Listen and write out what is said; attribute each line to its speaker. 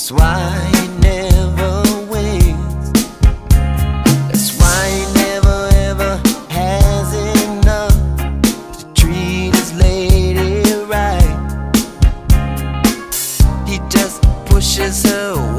Speaker 1: That's why he never wins. That's why he never ever has enough to treat his lady right. He just pushes her away.